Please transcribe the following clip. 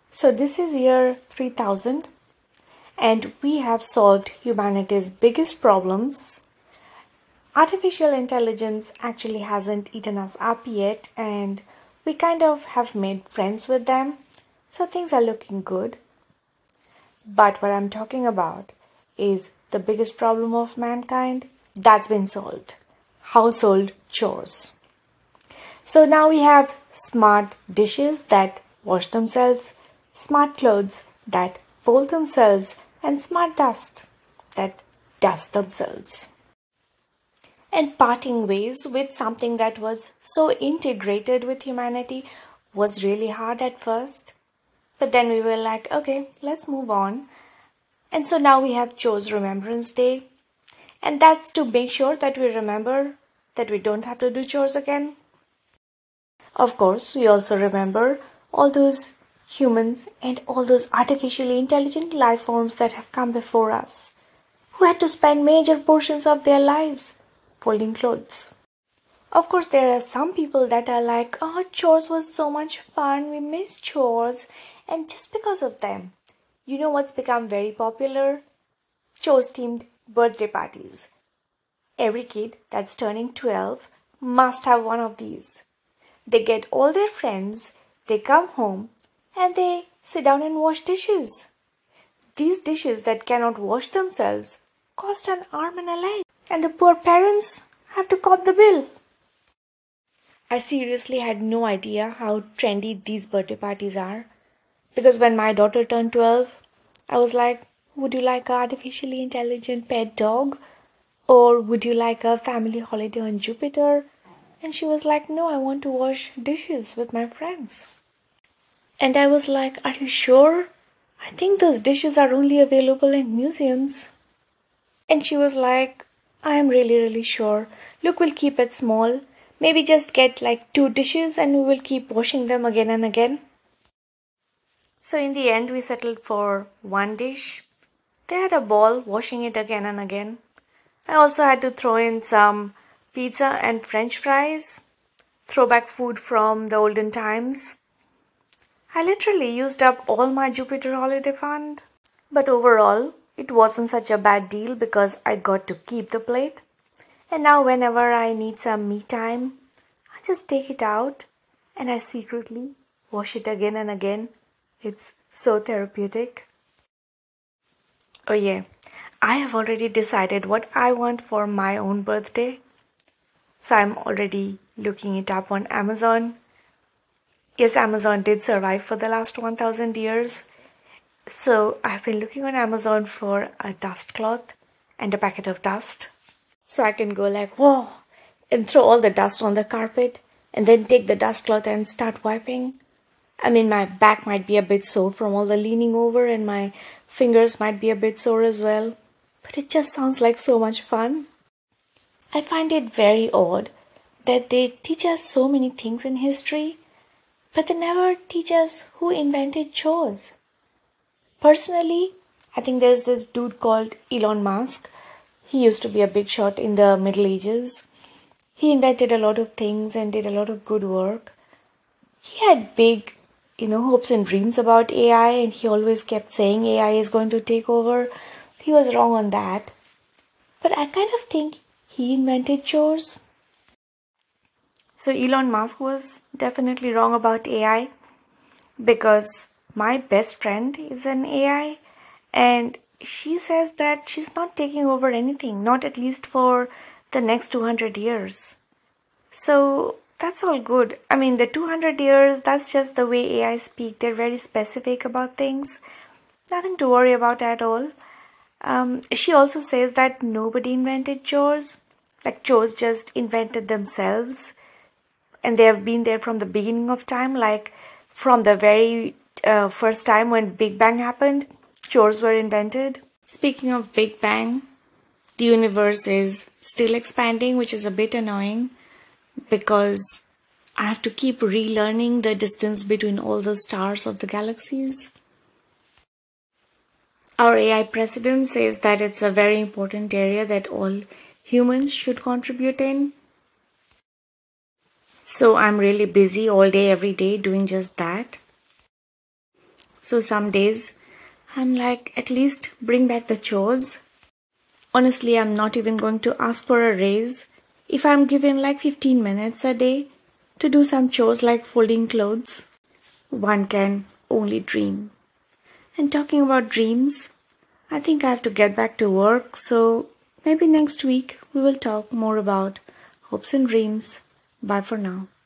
So this is year 3000 and we have solved humanity's biggest problems. Artificial intelligence actually hasn't eaten us up yet and we kind of have made friends with them. So things are looking good. But what I'm talking about is the biggest problem of mankind that's been solved. Household chores. So now we have smart dishes that wash themselves, smart clothes that fold themselves, and smart dust that dust themselves. And parting ways with something that was so integrated with humanity was really hard at first. But then we were like, okay, let's move on. And so now we have Chores Remembrance Day. And that's to make sure that we remember that we don't have to do chores again. Of course, we also remember all those humans and all those artificially intelligent life forms that have come before us, who had to spend major portions of their lives folding clothes. Of course, there are some people that are like, oh, chores was so much fun, we miss chores, and just because of them, you know what's become very popular? Chores themed birthday parties. Every kid that's turning 12 must have one of these. They get all their friends, they come home, and they sit down and wash dishes. These dishes that cannot wash themselves cost an arm and a leg, and the poor parents have to cop the bill. I seriously had no idea how trendy these birthday parties are. Because when my daughter turned 12, I was like, would you like an artificially intelligent pet dog? Or would you like a family holiday on Jupiter? And she was like, no, I want to wash dishes with my friends. And I was like, are you sure? I think those dishes are only available in museums. And she was like, I am really, really sure. Look, we'll keep it small. Maybe just get like 2 dishes and we will keep washing them again and again. So in the end, we settled for 1 dish. They had a ball washing it again and again. I also had to throw in some pizza and french fries, throwback food from the olden times. I literally used up all my Jupiter holiday fund. But overall, it wasn't such a bad deal because I got to keep the plate. And now whenever I need some me time, I just take it out and I secretly wash it again and again. It's so therapeutic. Oh yeah, I have already decided what I want for my own birthday. So I'm already looking it up on Amazon. Yes, Amazon did survive for the last 1000 years. So I've been looking on Amazon for a dust cloth and a packet of dust. So I can go like, whoa, and throw all the dust on the carpet and then take the dust cloth and start wiping. I mean, my back might be a bit sore from all the leaning over and my fingers might be a bit sore as well. But it just sounds like so much fun. I find it very odd that they teach us so many things in history, but they never teach us who invented chores. Personally, I think there's this dude called Elon Musk. He used to be a big shot in the Middle Ages. He invented a lot of things and did a lot of good work. He had big, hopes and dreams about AI, and he always kept saying AI is going to take over. He was wrong on that. But I kind of think he invented chores. So Elon Musk was definitely wrong about AI because my best friend is an AI and she says that she's not taking over anything, not at least for the next 200 years. So that's all good. I mean, the 200 years, that's just the way AI speak. They're very specific about things. Nothing to worry about at all. She also says that nobody invented chores. Like chores just invented themselves. And they have been there from the beginning of time. Like from the very first time when Big Bang happened, chores were invented. Speaking of Big Bang, the universe is still expanding, which is a bit annoying because I have to keep relearning the distance between all the stars of the galaxies. Our AI president says that it's a very important area that all humans should contribute in. So I'm really busy all day, every day doing just that. So some days I'm like, at least bring back the chores. Honestly, I'm not even going to ask for a raise if I'm given like 15 minutes a day to do some chores like folding clothes. One can only dream. And talking about dreams, I think I have to get back to work, so maybe next week we will talk more about hopes and dreams. Bye for now.